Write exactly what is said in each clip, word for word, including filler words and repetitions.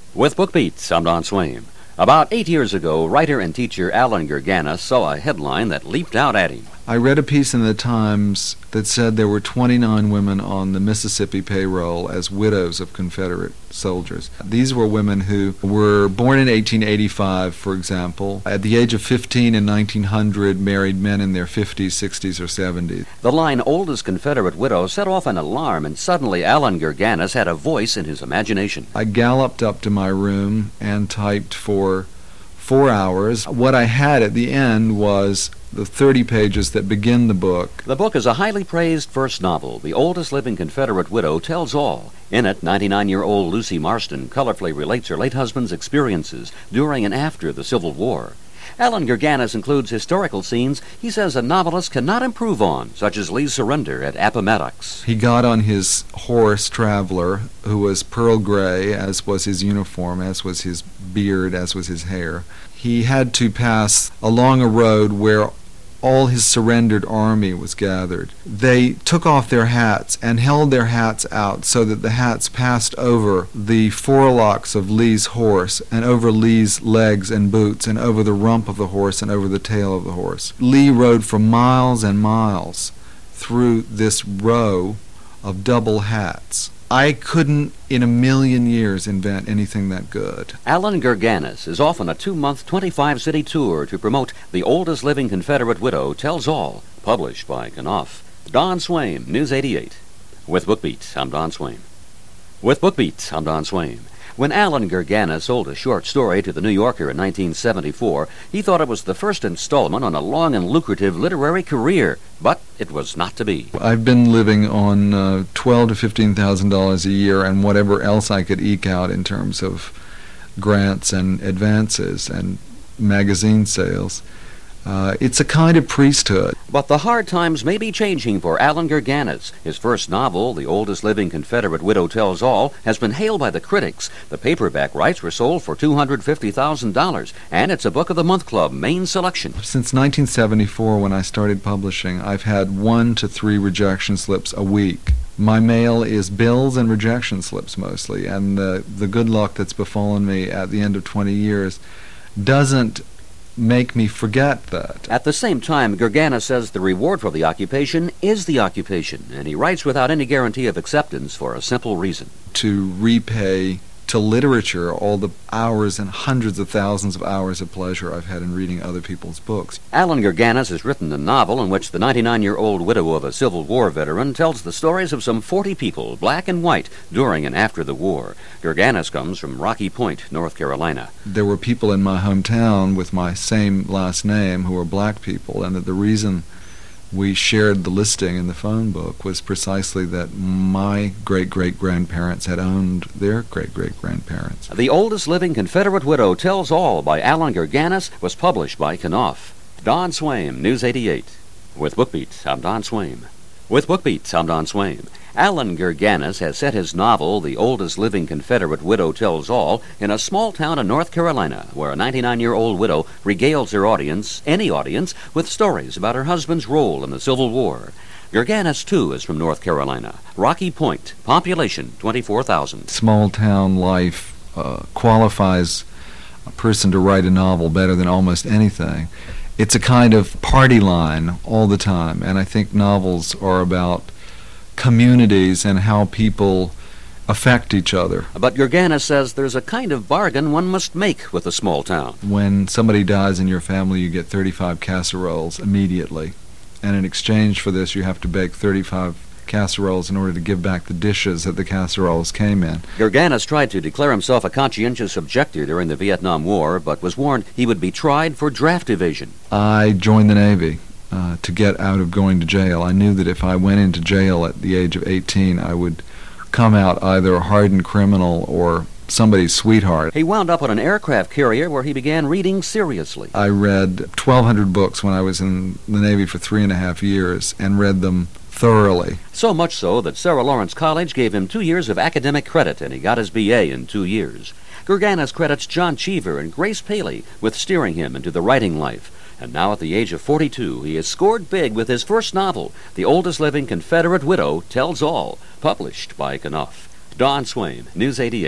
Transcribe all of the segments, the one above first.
With BookBeats, I'm Don Swaim. About eight years ago, writer and teacher Alan Gurganus saw a headline that leaped out at him. I read a piece in the Times that said there were twenty-nine women on the Mississippi payroll as widows of Confederate soldiers. These were women who were born in eighteen eighty-five, for example. At the age of fifteen in nineteen hundred, married men in their fifties, sixties, or seventies. The line, oldest Confederate widow, set off an alarm, and suddenly Alan Gurganus had a voice in his imagination. I galloped up to my room and typed for four hours. What I had at the end was the thirty pages that begin the book. The book is a highly praised first novel. The oldest living Confederate widow tells all. In it, ninety-nine-year-old Lucy Marston colorfully relates her late husband's experiences during and after the Civil War. Alan Gurganus includes historical scenes he says a novelist cannot improve on, such as Lee's surrender at Appomattox. He got on his horse, Traveler, who was pearl gray, as was his uniform, as was his beard, as was his hair. He had to pass along a road where all his surrendered army was gathered. They took off their hats and held their hats out so that the hats passed over the forelocks of Lee's horse and over Lee's legs and boots and over the rump of the horse and over the tail of the horse. Lee rode for miles and miles through this row of double hats. I couldn't in a million years invent anything that good. Alan Gurganus is off on a two-month, twenty-five-city tour to promote The Oldest Living Confederate Widow Tells All, published by Knopf. Don Swaim, News eighty-eight. With BookBeat, I'm Don Swaim. With BookBeat, I'm Don Swaim. When Alan Gurganus sold a short story to The New Yorker in nineteen seventy-four, he thought it was the first installment on a long and lucrative literary career, but it was not to be. I've been living on uh, twelve to fifteen thousand dollars a year and whatever else I could eke out in terms of grants and advances and magazine sales. Uh, it's a kind of priesthood. But the hard times may be changing for Alan Gurganus. His first novel, The Oldest Living Confederate Widow Tells All, has been hailed by the critics. The paperback rights were sold for two hundred fifty thousand dollars, and it's a Book of the Month Club main selection. Since nineteen seventy-four, when I started publishing, I've had one to three rejection slips a week. My mail is bills and rejection slips mostly, and the, the good luck that's befallen me at the end of twenty years doesn't make me forget that. At the same time, Gurganus says the reward for the occupation is the occupation, and he writes without any guarantee of acceptance for a simple reason. To repay to literature all the hours and hundreds of thousands of hours of pleasure I've had in reading other people's books. Alan Gurganus has written a novel in which the ninety-nine-year-old widow of a Civil War veteran tells the stories of some forty people, black and white, during and after the war. Gurganus comes from Rocky Point, North Carolina. There were people in my hometown with my same last name who were black people, and that the reason we shared the listing in the phone book was precisely that my great-great-grandparents had owned their great-great-grandparents. The Oldest Living Confederate Widow Tells All by Alan Gurganus was published by Knopf. Don Swaim, News eighty-eight. With BookBeat, I'm Don Swaim. With BookBeat, I'm Don Swaim. Alan Gurganus has set his novel, The Oldest Living Confederate Widow Tells All, in a small town in North Carolina, where a ninety-nine-year-old widow regales her audience, any audience, with stories about her husband's role in the Civil War. Gurganus, too, is from North Carolina. Rocky Point, population twenty-four thousand. Small town life uh, qualifies a person to write a novel better than almost anything. It's a kind of party line all the time, and I think novels are about communities and how people affect each other. But Gurganus says there's a kind of bargain one must make with a small town. When somebody dies in your family, you get thirty-five casseroles immediately, and in exchange for this you have to bake thirty-five casseroles in order to give back the dishes that the casseroles came in. Gurganus tried to declare himself a conscientious objector during the Vietnam War, but was warned he would be tried for draft evasion. I joined the Navy uh, to get out of going to jail. I knew that if I went into jail at the age of eighteen, I would come out either a hardened criminal or somebody's sweetheart. He wound up on an aircraft carrier where he began reading seriously. I read twelve hundred books when I was in the Navy for three and a half years and read them thoroughly. So much so that Sarah Lawrence College gave him two years of academic credit, and he got his B A in two years. Gurganus credits John Cheever and Grace Paley with steering him into the writing life. And now at the age of forty-two, he has scored big with his first novel, The Oldest Living Confederate Widow Tells All, published by Knopf. Don Swaim, News eighty-eight.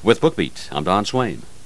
With BookBeat, I'm Don Swaim.